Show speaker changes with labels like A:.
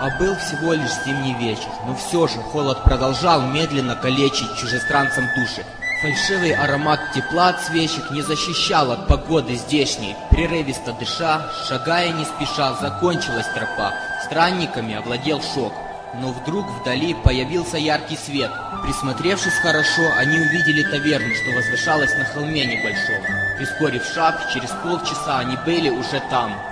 A: А был всего лишь зимний вечер, но все же холод продолжал медленно калечить чужестранцам души. Фальшивый аромат тепла от свечек не защищал от погоды здешней. Прерывисто дыша, шагая не спеша, закончилась тропа. Странниками овладел шок. Но вдруг вдали появился яркий свет. Присмотревшись хорошо, они увидели таверну, что возвышалась на холме небольшом. Прискорив шаг, через полчаса они были уже там.